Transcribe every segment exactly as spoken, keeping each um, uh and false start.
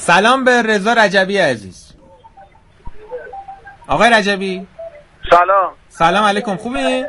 سلام به رضا رجبی عزیز. آقای رجبی سلام. سلام علیکم، خوبی؟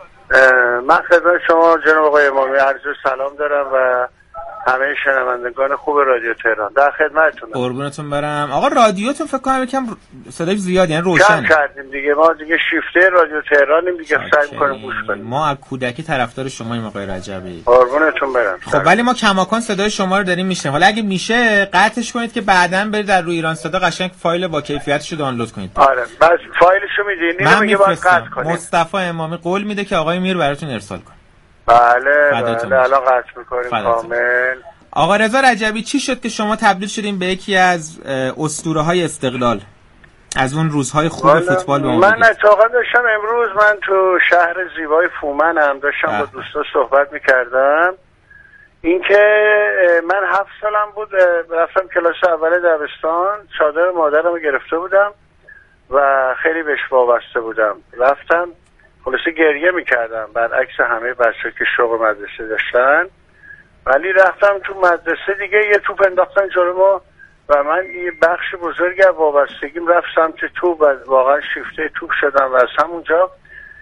من خدمت شما جناب آقای امامی عرض سلام دارم و همه شنوندگان خوب رادیو تهران در خدمتتونم. قربونتون برم. آقا رادیوتون فکر کنم یکم صداش زیاد، یعنی روشن کم کردیم دیگه، ما دیگه شیفته رادیو تهرانیم دیگه، سعی می‌کنیم گوش کنیم. ما از کودکی طرفدار شماییم آقای رجبی. قربونتون برم. خب ولی ما کماکان صدای شما رو داریم میشنویم. حالا اگه میشه قطعش کنید که بعداً برید در روی ایران صدا قشنگ فایل با کیفیتشو دانلود کنید. آره بس فایلشو میدین اینو میگه باید قطع کنیم. مصطفی امامی قول میده که آقای میر براتون ارسال کنه. بله بله الان قطع می‌کنیم کامل. آقا رضا رجبی چی شد که شما تبدیل شدین به یکی از اسطوره‌های استقلال از اون روزهای خوب فوتبال به اون؟ من اتفاقا داشتم امروز من تو شهر زیبای فومنم داشتم با دوستا صحبت میکردم اینکه من هفت سالم بود رفتم کلاس اول دبستان، چادر مادرم رو گرفته بودم و خیلی بهش وابسته بودم، رفتم خلاصه گریه میکردم برعکس همه بچه‌ها که شوق مدرسه داشتن، ولی رفتم تو مدرسه دیگه یه توپ انداختن جلو ما و من یه بخش بزرگی از وابستگیم رفت سمت توپ و واقعا شیفته توپ شدم و از همونجا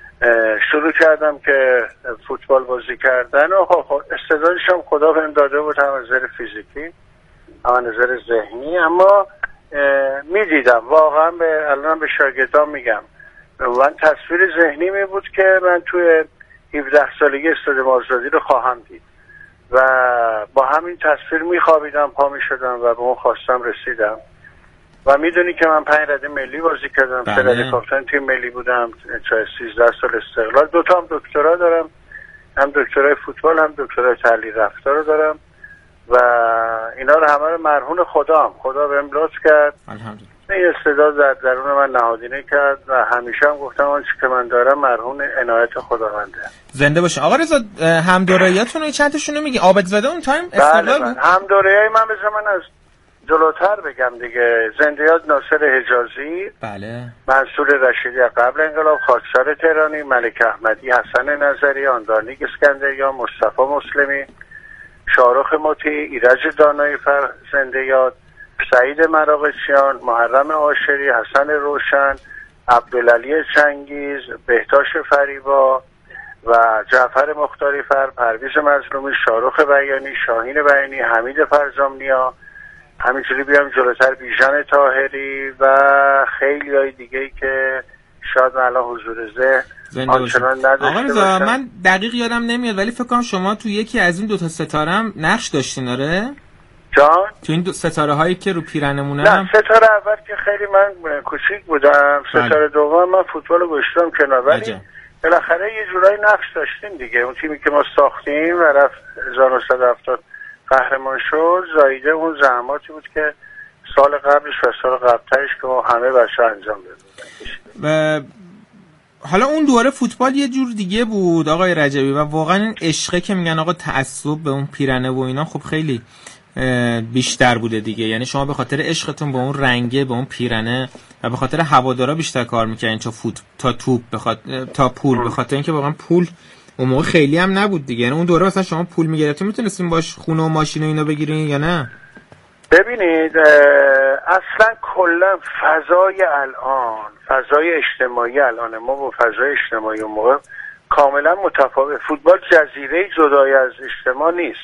شروع کردم که فوتبال بازی کردن و استعدادش هم خدا بهم داده بود، هم از نظر فیزیکی هم از نظر ذهنی، اما میدیدم واقعا به الان به شاگردان میگم من تصویر ذهنی می بود که من توی هفده سالگی استادیوم آزادی رو خواهم دید و با همین تصویر میخوابیدم، پا میشدم و به اون خواستم رسیدم و میدونی که من پنج رده ملی بازی کردم، سه رده کاپیتان تیم ملی بودم، سیزده سال استقلال، دوتا هم دکترا دارم، هم دکترای فوتبال هم دکترای تحلیل رفتار رو دارم و اینا رو همه رو مرهون خدام، خدا بهم لطف کرد، الحمدلله این استعداد در درون من نهادینه کرد و همیشه هم گفتم آنچه که من دارم مرهون عنایت خداونده. زنده باشین. آقا رضا هم دوره‌ایاتون رو چند تاشون رو میگی؟ عابدزاده اون تایم استقلال بود؟ هم دوره‌ای من بذار من از جلوتر بگم دیگه. زندیات ناصر حجازی، بله، منصور رشیدی قبل انقلاب، خاکسار تهرانی، ملک احمدی، حسن نظری، آندارنیک اسکندریان، مصطفی مسلمی، شاهرخ مطیع، ایرج دانایی فر زندیات، سعید مراغچیان، محرم عاشری، حسن روشن، عبدالعلی چنگیز، بهتاش فریبا و جعفر مختاری فر، پرویز مظلومی، شاهرخ بیانی، شاهین بیانی، حمید فرزامنیا، همینجوری بیام جلوتر بیژن طاهری و خیلی های دیگه ای که شاید من الان حضور ذهن آنچنان نداشته آقا رضا من دقیق یادم نمیاد ولی فکر کنم شما تو یکی از این دو تا ستاره هم نقش داشتین. آره جان؟ تو این دو ستاره هایی که رو پیرنمونه نه هم... ستاره اول که خیلی من کوچیک بودم، ستاره دوم من فوتبال رو گذاشتم کنار، ولی بالاخره یه جورایی نقش داشتیم دیگه. اون تیمی که ما ساختیم و رفت هزار و نهصد و هفتاد قهرمان شد، زایده اون زحماتی بود که سال قبلش و سال قبلترش که ما همه بچه انجام دادیم. حالا اون دوره فوتبال یه جور دیگه بود آقای رجبی و واقعا این عشقه که میگن آقا تعصب به اون پیرنه و اینا خب خیلی بیشتر بوده دیگه، یعنی شما به خاطر عشقتون به اون رنگه به اون پیرنه و به خاطر هوادارا بیشتر کار میکنین تا فوت تا توپ بخاطر تا پول، به خاطر اینکه واقعا پول اون موقع خیلی هم نبود دیگه. یعنی اون دوره مثلا شما پول میگرفتین میتونستین باش خونه و ماشین و اینا بگیرین یا نه؟ ببینید اصلا کلا فضای الان، فضای اجتماعی الان ما با فضای اجتماعی اون موقع کاملا متفاوت. فوتبال جزیره جدای از اجتماع نیست.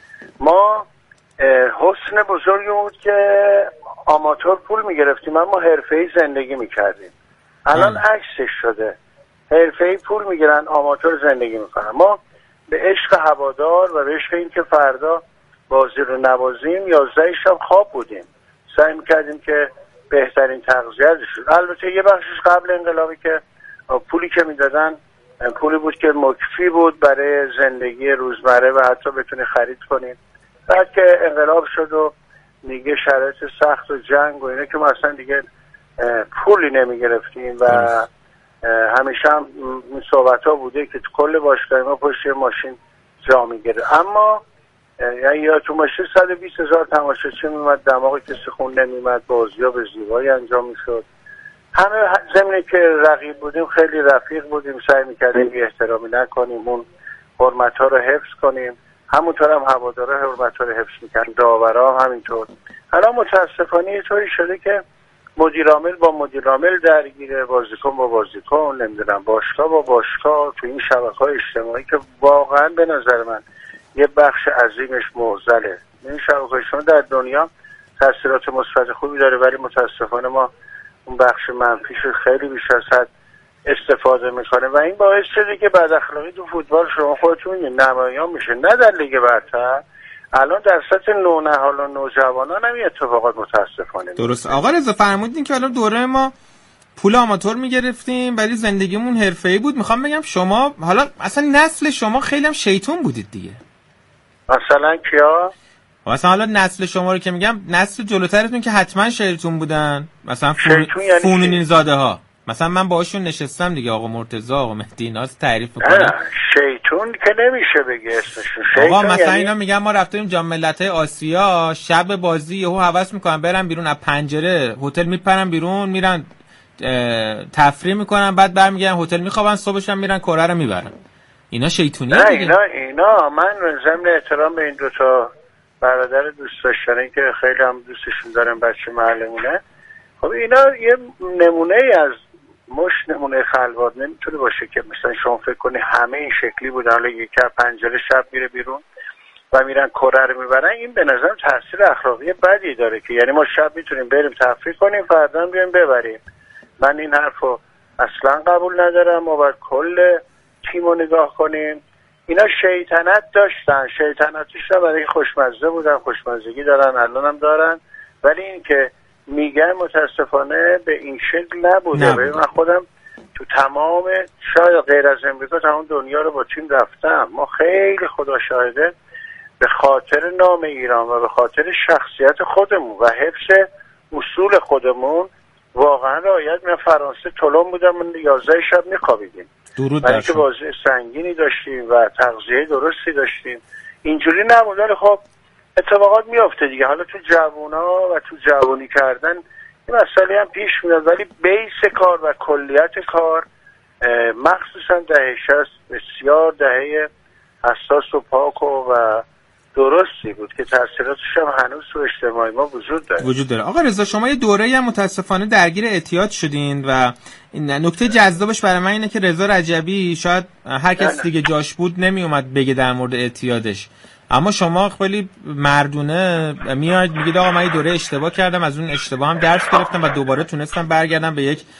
ما حسن بزرگی بود که آماتور پول میگرفتیم اما حرفه‌ای زندگی میکردیم. الان عکسش شده، حرفه‌ای پول میگیرن آماتور زندگی میکنن. ما به عشق هوادار و به عشق این که فردا بازی رو نبازیم یازده شب خواب بودیم، سعی میکردیم که بهترین تغذیه شد. البته یه بخشش قبل انقلابی که پولی که میدادن پولی بود که مکفی بود برای زندگی روزمره و حتی بتونی خرید کنیم. بعد که انقلاب شد و دیگه شرایط سخت و جنگ و اینا که ما اصلا دیگه پولی نمی گرفتیم و همیشه هم این صحبت ها بوده که تو کل باشگاه ما پشت ماشین جا می گره. اما یعنی یا تو ماشین صد و بیست هزار تماشاچی میمد، دماغ کسی خون نمیمد، بازی ها به زیبایی انجام می شد. همه زمینی که رقیب بودیم خیلی رفیق بودیم، سعی میکردیم بی احترامی نکنیم، اون حرمت ها رو حفظ کنیم. همونطور هم هوادارا حرمت‌ها رو حفظ میکنن، داورا همینطور. الان متاسفانه یه طوری شده که مدیر عامل با مدیر عامل درگیره، بازیکن با بازیکن، نمیدونم باشگاه با باشگاه، تو این شبکه‌های اجتماعی که واقعا به نظر من یه بخش عظیمش معضله. این شبکه‌های اجتماعی در دنیا تاثیرات مثبت خوبی داره، ولی متاسفانه ما اون بخش منفیش خیلی بیش از حد استفاده میکنه و این باعث شده که بد اخلاقی تو فوتبال شما خودتون نمایان میشه، نه در لیگ برتر، الان در سطح نونهال و نوجوانان هم این اتفاقات متاسفانه. درست آقا رضا فرمودین که الان دوره ما پول آماتور میگرفتیم ولی زندگیمون حرفه‌ای بود. میخوام بگم شما حالا اصلا نسل شما خیلی هم شیطون بودید دیگه. مثلا کیا؟ مثلا حالا نسل شما رو که میگم، نسل جلوترتون که حتما شیطون بودن، مثلا فون... یعنی فونین زاده ها، مثلا من باهاشون نشستم دیگه، آقا مرتضی، آقا مهدی، اینا تعریف میکنن. شیطون که نمیشه بگه اسمشون. آقا مثلا یعنی... اینا میگن ما رفتیم جام ملت‌های آسیا، شب بازی یهو هوس میکنن برن بیرون از پنجره هتل، میپرن بیرون میرن تفریح میکنن، بعد برمیگردن هتل میخوابن، صبحش هم میرن کره رو میبرن. اینا شیطونیه نه دیگه. اینا اینا من ضمن احترام به این دو تا برادر دوست داشتنی که خیلی هم دوستشون دارم، بچه محلمونه، خب اینا یه نمونه ای از مش نمونه خلوات نمیتونه باشه که مثلا شما فکر کنی همه این شکلی بودن، حالا یکی از پنجره شب میره بیرون و میرن کره رو میبرن. این به نظرم تاثیر اخلاقی بدی داره که یعنی ما شب میتونیم بریم تفریح کنیم، فردا بیایم ببریم. من این حرفو اصلا قبول ندارم. ما باید کل تیمو نگاه کنیم. اینا شیطنت داشتن، شیطنتش رو برای خوشمزه بودن، خوشمزگی دارن، الان هم دارن، ولی این که میگن متاسفانه به این شکل نبوده. نبوده. من خودم تو تمام شاید غیر از امریکا تمام دنیا رو با تیم رفتم. ما خیلی خدا شاهده به خاطر نام ایران و به خاطر شخصیت خودمون و حفظ اصول خودمون واقعا رعایت می‌کردیم. فرانسه تولون بودم، من یازده شب می‌خوابیدیم. درود برای بر که شما. بازی سنگینی داشتیم و تغذیه درستی داشتیم. اینجوری نبود، ولی خب اتفاقات میافته دیگه. حالا تو جوونا و تو جوونی کردن این مسئله هم پیش میاد، ولی بیس کار و کلیت کار مخصوصا دهه شصت بسیار دهه حساس و پاک و درستی بود که تاثیراتش هم هنوز تو اجتماعی ما وجود داره. وجود داره. آقا رضا شما یه دوره‌ای هم متاسفانه درگیر اعتیاد شدین و این نکته جذابش برای من اینه که رضا رجبی شاید هر کس دیگه جاش بود نمی اومد بگه در مورد اعتیادش، اما شما خیلی مردونه میاد میگید آقا من یه دوره اشتباه کردم، از اون اشتباه هم درس گرفتم و دوباره تونستم برگردم به یک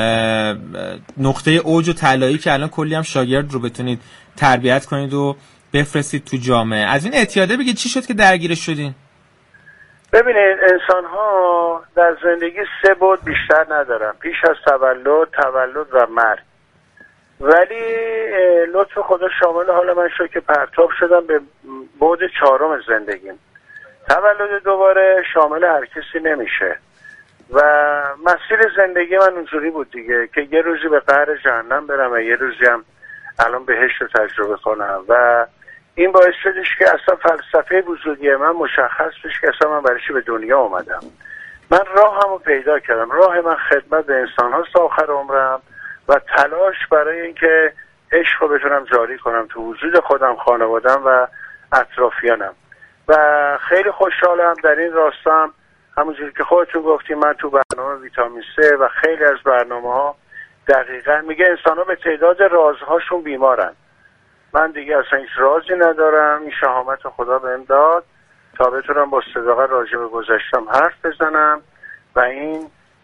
نقطه اوج و طلایی که الان کلی هم شاگرد رو بتونید تربیت کنید و بفرستید تو جامعه. از این اعتیاده بگید چی شد که درگیر شدین؟ ببینید انسان ها در زندگی سه بعد بیشتر ندارن پیش از تولد، تولد و مرگ. ولی لطف خدا شامل حال من شد که پرتاب شدم به بعد چهارم زندگیم. تولد دوباره شامل هر کسی نمیشه و مسیر زندگی من اونجوری بود دیگه که یه روزی به قعر جهنم برم و یه روزی هم الان بهشت رو تجربه کنم و این باعث شدش که اصلا فلسفه وجودی من مشخص بشه که اصلا من برای چی به دنیا اومدم. من راهمو پیدا کردم. راه من خدمت به انسان هاست آخر عمرم و تلاش برای اینکه عشق رو بتونم جاری کنم تو وجود خودم، خانوادم و اطرافیانم و خیلی خوشحالم در این راستم. همونجوری که خودتون گفتیم من تو برنامه ویتامین سه و خیلی از برنامه ها دقیقا میگه انسان ها به تعداد رازهاشون بیمارن. من دیگه اصلا هیچ رازی ندارم. این شهامت خدا بهم داد تا بتونم با صداقت راجع به گذشتم حرف بزنم و این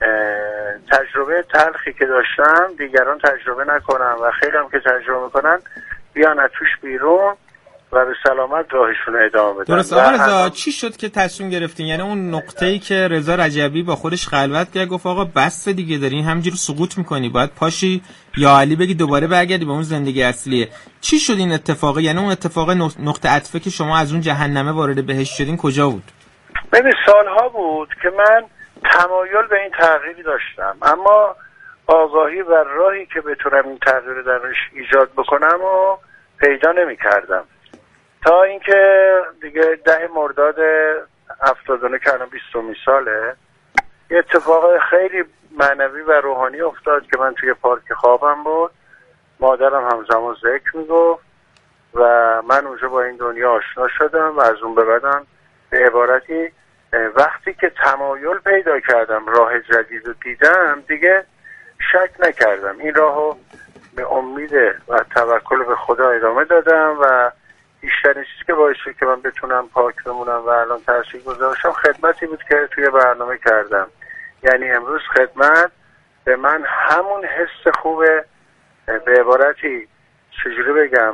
تجربه تلخی که داشتم دیگران تجربه نکنم و خیلی هم که تجربه میکنن بیان از توش بیرون و به سلامت راهشون ادامه بدن. درست. آقا رضا چی شد که تصمیم گرفتین؟ یعنی اون نقطه‌ای که رضا رجبی با خودش خلوت کرد گفت آقا بس دیگه داری همینجوری سقوط میکنی، باید پاشی یا علی بگی دوباره برگردی به اون زندگی اصلیه. چی شد این اتفاقه؟ یعنی اون اتفاق نقطه عطفه که شما از اون جهنمه وارد بهشت شدین کجا بود؟ ببین سالها بود که من تمایل به این تغییری داشتم، اما آگاهی و راهی که بتونم این تغییر رو درش ایجاد بکنم و پیدا نمی‌کردم تا اینکه دیگه ده مرداد هفتاد و نه که الان بیستمین ساله یه اتفاق خیلی معنوی و روحانی افتاد که من توی پارک خوابم بود، مادرم همزمان ذکر میگفت و من اونجا با این دنیا آشنا شدم و از اون به بعدم به عبارتی وقتی که تمایل پیدا کردم راه جدید رو دیدم دیگه شک نکردم، این راهو به امید و توکل به خدا ادامه دادم و بیشترین چیزی که باعث شد که من بتونم پاک بمونم و الان تاثیرگذار باشم خدمتی بود که توی برنامه کردم. یعنی امروز خدمت به من همون حس خوبه، به عبارتی چجوری بگم،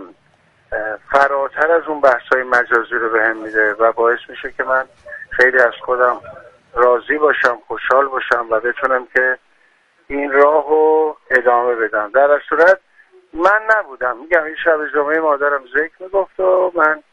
فراتر از اون بحث‌های مجازی رو بهم میده و باعث میشه که من خیلی از خودم راضی باشم، خوشحال باشم و بتونم که این راهو ادامه بدم. در اصل صورت من نبودم، میگم این شب جمعه مادرم ذکر میگفت و من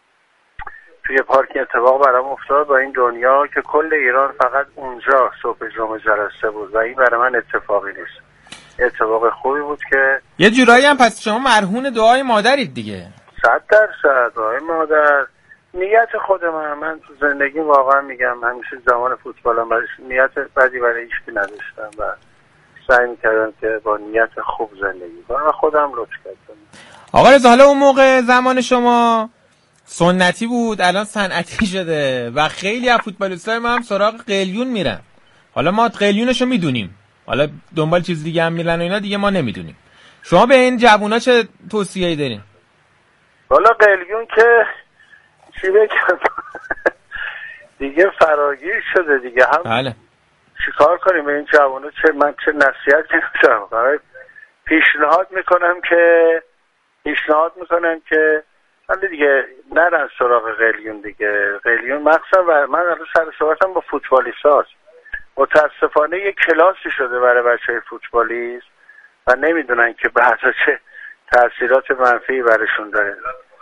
توی پارک اتفاق برام افتاد با این دنیا که کل ایران فقط اونجا صبح جمعه جلسه بود و این برای من اتفاقی نیست، اتفاق خوبی بود که یه جورایی هم پس شما مرهون دعای مادرید دیگه. صد درصد دعای مادر، نیت خود من من تو زندگی واقعا میگم همیشه زمان فوتبالم برای نیت بدی برای هیچکی نداشتم و سعی میکردم که با نیت خوب زندگی کنم و خودم لطف کردم. آقا رضا حالا اون موقع زمان شما سنتی بود، الان صنعتی شده و خیلی از فوتبالیستای ما هم سراغ قلیون میرن. حالا ما قلیونشو میدونیم، حالا دنبال چیز دیگه هم میرن و اینا دیگه ما نمیدونیم. شما به این جوونا چه توصیه‌ای دارین؟ والا قلیون که چی بگم دیگه فراگیر شده دیگه، هم بله چیکار کنیم به این جوونا؟ چه من چه نصیحت کنم؟ پیشنهاد میکنم که پیشنهاد میکنم که ولی دیگه نرن سراغ قلیون دیگه. قلیون مخصوصا و من الان سر صحبتم با فوتبالیستاست، متاسفانه یک کلاسی شده برای بچه‌های فوتبالیست و نمیدونن که بعدا چه تأثیرات منفی برشون داره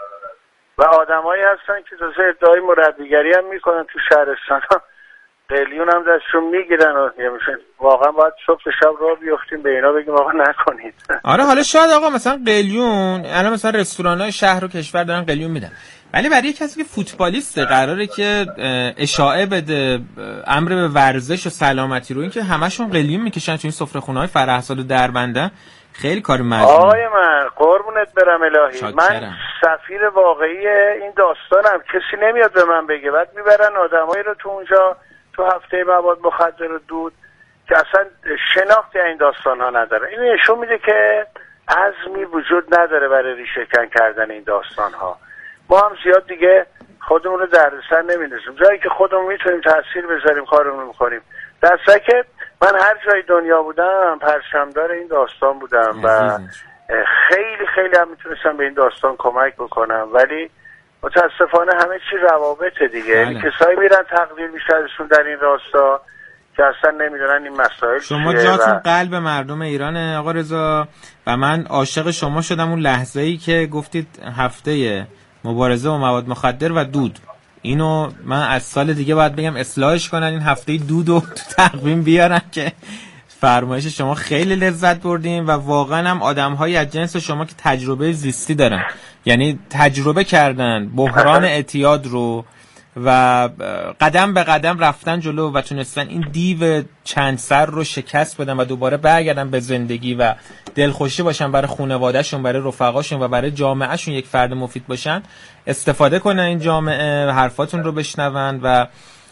و آدمایی هستن که تازه ادعای مربیگری هم میکنن تو شهرستان ها، قلیون هم دستشون میگیرن و میشن. واقعا باید صبح شب راه بیفتیم به اینا بگیم آقا نکنید. آره حالا شاید آقا مثلا قلیون الان مثلا رستوران‌های شهر و کشور دارن قلیون میدن، ولی برای کسی که فوتبالیسته قراره که اشاعه بده امر به ورزش و سلامتی رو، این که همشون قلیون میکشن تو این سفره‌خونه‌های فرحساد و دربنده، خیلی کار مزمونه. آقای من قربونت برم الهی شاکرم. من سفیر واقعی این داستانم، کسی نمیاد به من بگه، بعد میبرن آدمایی رو تو اونجا تو هفته مواد مخدر و دود که اصلا شناختی این داستان ها نداره. این نشون میده که عزمی وجود نداره برای ریشه کن کردن این داستان ها. ما هم زیاد دیگه خودمون رو دردسر نمیندازیم، جایی که خودمون میتونیم تاثیر بذاریم کارمون میکنیم. در که من هر جای دنیا بودم پرچمدار این داستان بودم و خیلی خیلی هم میتونستم به این داستان کمک بکنم، ولی متاسفانه همه چی روابطه دیگه. یعنی کسایی میرن تقدیر میشه ازشون در این راستا که اصلا نمیدونن این مسائل شما چیه. جاتون و... قلب مردم ایرانه آقا رضا و من عاشق شما شدم اون لحظه‌ای که گفتید هفته مبارزه با مواد مخدر و دود. اینو من از سال دیگه باید بگم اصلاحش کنن، این هفته دود رو تو تقویم بیارن که فرمایش شما خیلی لذت بردیم و واقعا هم آدم‌هایی از جنس شما که تجربه زیستی دارن، یعنی تجربه کردن بحران اعتیاد رو و قدم به قدم رفتن جلو و تونستن این دیو چند سر رو شکست بدن و دوباره برگردن به زندگی و دلخوشی باشن برای خانواده‌شون، برای رفقاشون و برای جامعهشون یک فرد مفید باشن. استفاده کنن این جامعه، حرفاتون رو بشنون و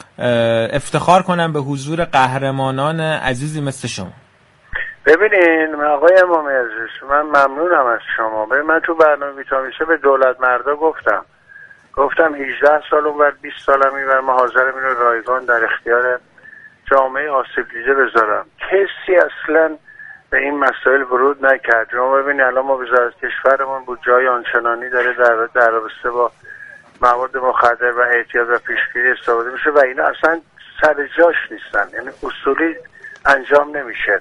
افتخار کنن به حضور قهرمانان عزیزی مثل شما. ببینین آقای امامی عزیز، من ممنونم از شما. ببین من تو برنامه ویتامیشه به دولت مردا گفتم گفتم هجده سال اون بعد بیست سالم این بر ما حاضرم اینو رایگان در اختیار جامعه آسیب دیده بذارم. کسی اصلا به این مسائل ورود نکرد. شما ببینید الان ما وزارت کشورمون بود جای آنچنانی داره در در رابطه با مواد مخدر و اعتیاد و پیشگیری استفاده میشه و اینا اصلا سر جاش نیستن، یعنی اصولی انجام نمیشه.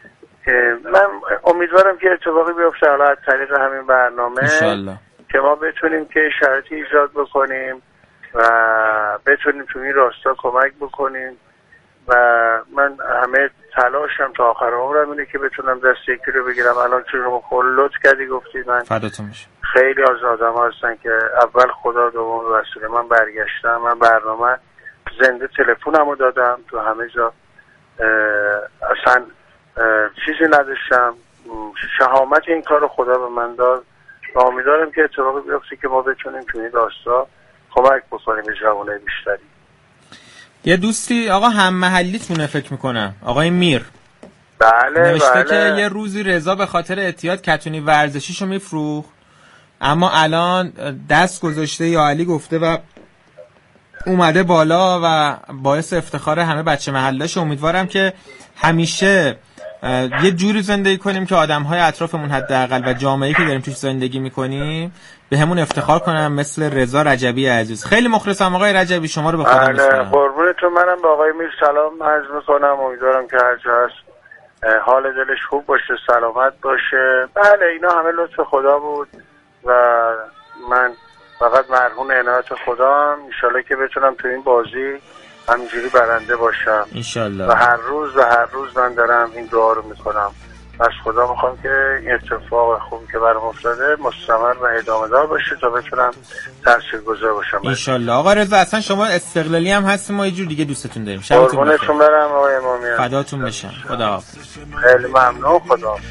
من امیدوارم که اتفاقی بیفته حالا از طریق همین برنامه انشالله که ما بتونیم که شرایطی ایجاد بکنیم و بتونیم تو این راستا کمک بکنیم و من همه تلاشم تا آخر عمرم اینه که بتونم دست یکی رو بگیرم. الان چون شما خلوت کردی گفتی من فداتون میشه. خیلی از آدم ها هستن که اول خدا دوم رسول. من برگشتم، من برنامه زنده تلفنمو دادم تو همه جا، اصلا چیزی نداشتم، شهامت این کار رو خدا به من داد و امیدوارم که اتفاقی بیفته که ما بتونیم تو این راستا کمک بکنیم به جوانای بیشتری. یه دوستی آقا هم محلیتونه فکر میکنم، آقای میر، بله نوشته بله. که یه روزی رضا به خاطر اعتیاد کتونی ورزشیشو میفروخت، اما الان دست گذاشته یا علی گفته و اومده بالا و باعث افتخار همه بچه محله‌ش. امیدوارم که همیشه یه جوری زندگی کنیم که آدم‌های اطرافمون حداقل و جامعه‌ای که داریم توش زندگی می‌کنیم به همون افتخار کنم، مثل رضا رجبی عزیز. خیلی مخلصم آقای رجبی، شما رو به خدا می‌سپارم. قربونتون. منم به آقای میر سلام عرض می‌کنم. امیدوارم که هر جا هست حال دلش خوب باشه، سلامت باشه. بله اینا همه لطف خدا بود و من فقط مرهون عنایت خدا ام. ان شاءالله که بتونم تو این بازی همینجوری برنده باشم ان شاءالله. و هر روز و هر روز من دارم این دعا رو میکنم. از خدا میخوام که این اتفاق خوبی که برام افتاده مستمر و ادامه دار باشه تا بتونم تاثیرگذار باشم. ان شاءالله. آقا رضا اصلا شما استقلالی هم هستیم، ما یه جور دیگه دوستتون داریم. شبتون بخیر. قربونتون برم آقای امامی. فداتون بشم. خدا حافظ. خیلی ممنون. خدا